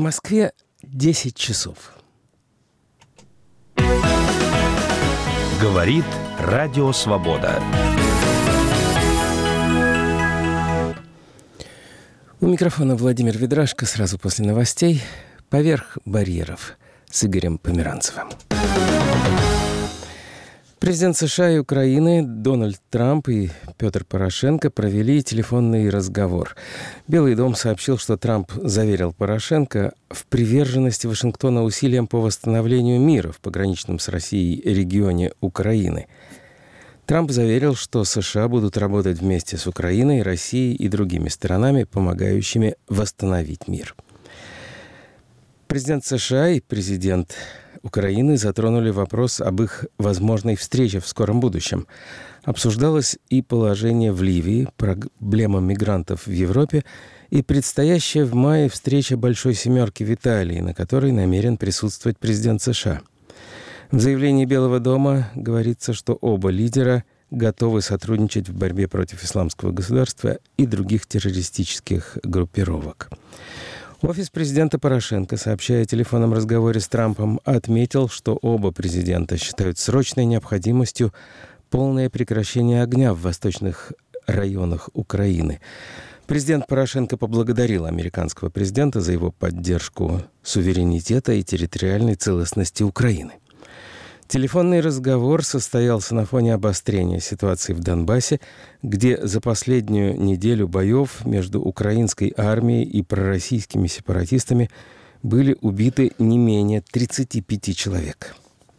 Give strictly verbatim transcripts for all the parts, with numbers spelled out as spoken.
Москве десять часов. Говорит Радио Свобода. У микрофона Владимир Ведрашко. Сразу после новостей «Поверх барьеров» с Игорем Померанцевым. Президент США и Украины Дональд Трамп и Петр Порошенко провели телефонный разговор. Белый дом сообщил, что Трамп заверил Порошенко в приверженности Вашингтона усилиям по восстановлению мира в пограничном с Россией регионе Украины. Трамп заверил, что США будут работать вместе с Украиной, Россией и другими сторонами, помогающими восстановить мир. Президент США и президент Украины затронули вопрос об их возможной встрече в скором будущем. Обсуждалось и положение в Ливии, проблема мигрантов в Европе и предстоящая в мае встреча Большой Семерки в Италии, на которой намерен присутствовать президент США. В заявлении Белого дома говорится, что оба лидера готовы сотрудничать в борьбе против исламского государства и других террористических группировок. Офис президента Порошенко, сообщая о телефонном разговоре с Трампом, отметил, что оба президента считают срочной необходимостью полное прекращение огня в восточных районах Украины. Президент Порошенко поблагодарил американского президента за его поддержку суверенитета и территориальной целостности Украины. Телефонный разговор состоялся на фоне обострения ситуации в Донбассе, где за последнюю неделю боев между украинской армией и пророссийскими сепаратистами были убиты не менее тридцати пяти человек.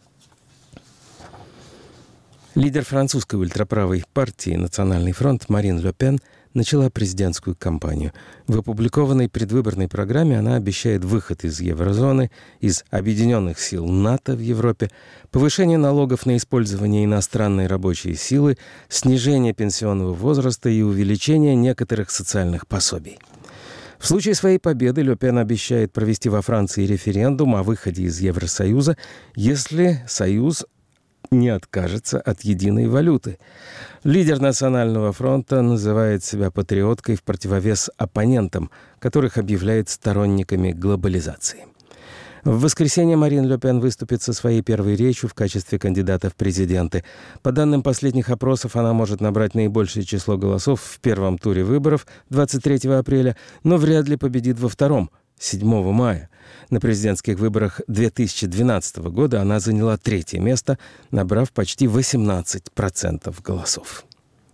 Лидер французской ультраправой партии «Национальный фронт» Марин Ле Пен начала президентскую кампанию. В опубликованной предвыборной программе она обещает выход из еврозоны, из объединенных сил НАТО в Европе, повышение налогов на использование иностранной рабочей силы, снижение пенсионного возраста и увеличение некоторых социальных пособий. В случае своей победы Ле Пен обещает провести во Франции референдум о выходе из Евросоюза, если Союз не откажется от единой валюты. Лидер Национального фронта называет себя патриоткой в противовес оппонентам, которых объявляет сторонниками глобализации. В воскресенье Марин Ле Пен выступит со своей первой речью в качестве кандидата в президенты. По данным последних опросов, она может набрать наибольшее число голосов в первом туре выборов двадцать третьего апреля, но вряд ли победит во втором, седьмого мая. На президентских выборах две тысячи двенадцатого года она заняла третье место, набрав почти восемнадцать процентов голосов.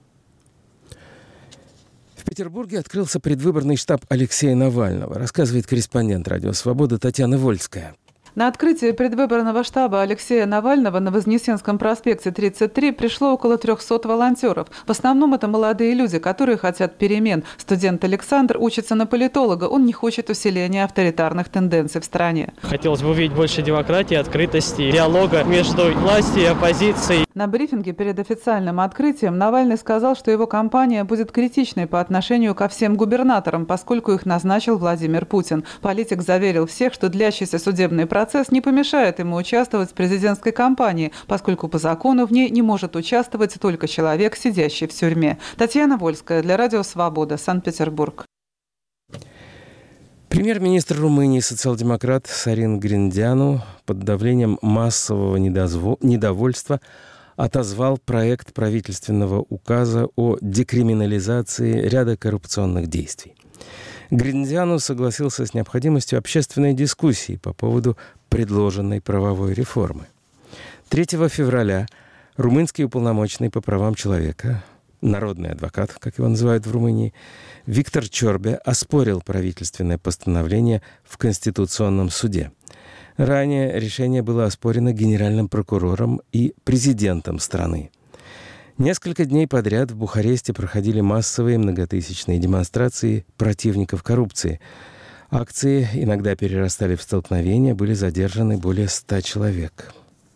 В Петербурге открылся предвыборный штаб Алексея Навального, рассказывает корреспондент «Радио Свобода» Татьяна Вольская. На открытие предвыборного штаба Алексея Навального на Вознесенском проспекте тридцать три пришло около трехсот волонтеров. В основном это молодые люди, которые хотят перемен. Студент Александр учится на политолога. Он не хочет усиления авторитарных тенденций в стране. Хотелось бы увидеть больше демократии, открытости, диалога между властью и оппозицией. На брифинге перед официальным открытием Навальный сказал, что его кампания будет критичной по отношению ко всем губернаторам, поскольку их назначил Владимир Путин. Политик заверил всех, что длящийся судебный процесс не помешает ему участвовать в президентской кампании, поскольку по закону в ней не может участвовать только человек, сидящий в тюрьме. Татьяна Вольская для Радио Свобода, Санкт-Петербург. Премьер-министр Румынии, социал-демократ Сорин Гриндяну под давлением массового недозво... недовольства отозвал проект правительственного указа о декриминализации ряда коррупционных действий. Гриндяну согласился с необходимостью общественной дискуссии по поводу предложенной правовой реформы. третьего февраля румынский уполномоченный по правам человека, народный адвокат, как его называют в Румынии, Виктор Чорбе оспорил правительственное постановление в Конституционном суде. Ранее решение было оспорено генеральным прокурором и президентом страны. Несколько дней подряд в Бухаресте проходили массовые многотысячные демонстрации противников коррупции. Акции иногда перерастали в столкновения, были задержаны более ста человек.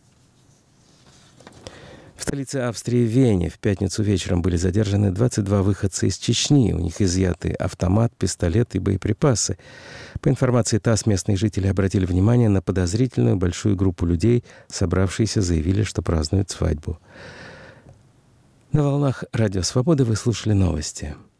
В столице Австрии Вене в пятницу вечером были задержаны двадцать два выходца из Чечни. У них изъяты автомат, пистолет и боеприпасы. По информации ТАСС, местные жители обратили внимание на подозрительную большую группу людей. Собравшиеся заявили, что празднуют свадьбу. На волнах Радио Свободы вы слушали новости.